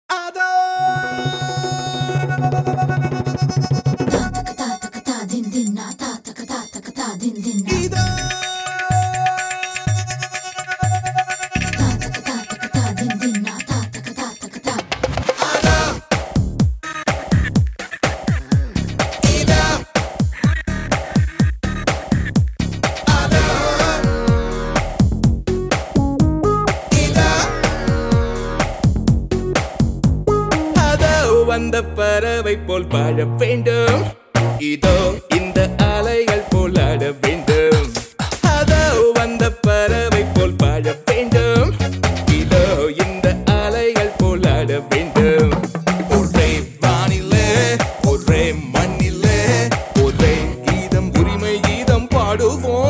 அந்த பறவை போல் வாழ வேண்டும். இதோ இந்த அலைகள் போல் ஆட வேண்டும். அதோ அந்த பறவை போல் வாழ வேண்டும். இதோ இந்த அலைகள் போல் ஆட வேண்டும். ஒரே வானிலே ஒரே மண்ணிலே ஒரே கீதம் உரிமை கீதம் பாடுவோம்.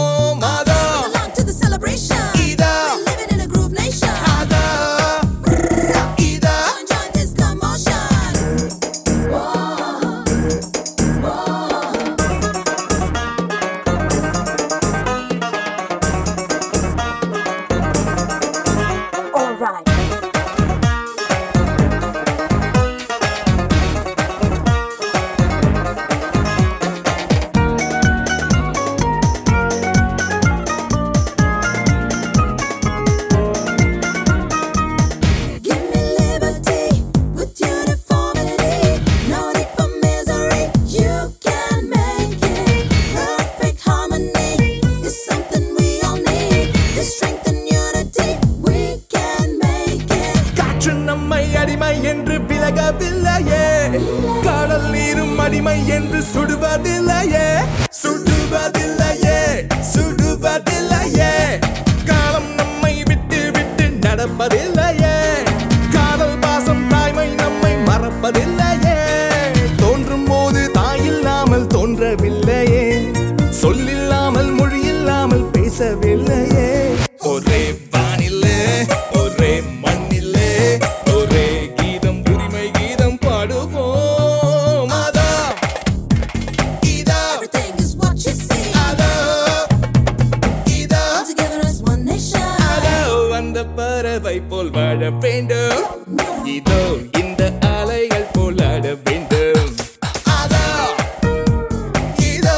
நம்மை அடிமை என்று விலகவில்லையே, கடல் நீரும் அடிமை என்று சுடுவதில்லையே, சுடுவதில்லையே, சுடுவதில்லையே. காலம் நம்மை விட்டு விட்டு நடப்பதில்லையே, காதல் பாசம் தாய்மை நம்மை மறப்பதில்லையே. தோன்றும் போது தாயில்லாமல் தோன்றவில்லையே, சொல்லில்லாமல் மொழியில்லாமல் பேசவில்லையே. ஒரே வானிலே ஒரே மண்ணிலே ஒரே கீதம் உரிமை கீதம் பாடுவோம். அதோ இதோ everything is what you see. அதோ இதோ Together as one nation. அதோ அந்த பறவை போல் வாழ வேண்டும். இதோ இந்த அலைகள் போல் ஆட வேண்டும். அதோ இதோ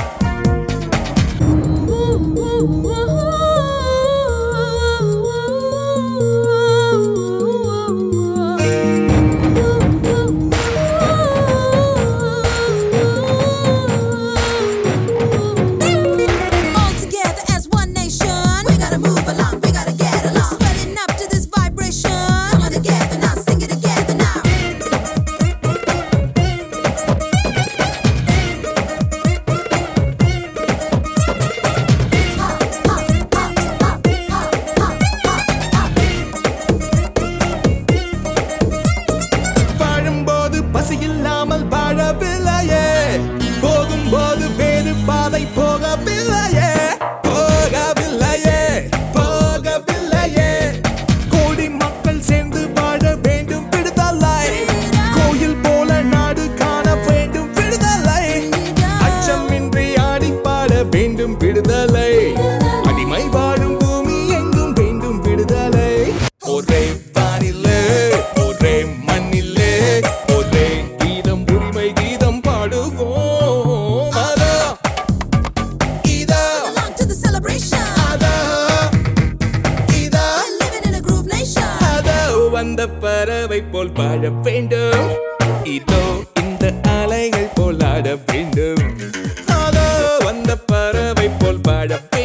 பசியில்லாமல் வாழவில்லையே, போகும்போது வேறு பாதை போகவில்லையே, போகவில்லையே, போகவில்லையே. கோடி மக்கள் சேர்ந்து வாழ வேண்டும் விடுதலை, கோயில் போல நாடு காண வேண்டும் விடுதலை, அச்சமின்றி ஆடி பாட வேண்டும் விடுதலை, அடிமை வாழும் பூமி எங்கும் வேண்டும் விடுதலை. ஒரே வானிலே ஒரே மண்ணிலே ஒரே கீதம் உரிமை கீதம் பாடுவோம். அதோ இதோ Belong to the celebration. அதோ இதோ We're living in a groove nation. அதோ அந்த பறவை போல் வாழ வேண்டும். இதோ இந்த அலைகள் போல் ஆட வேண்டும். அதோ அந்த பறவை போல் வாழ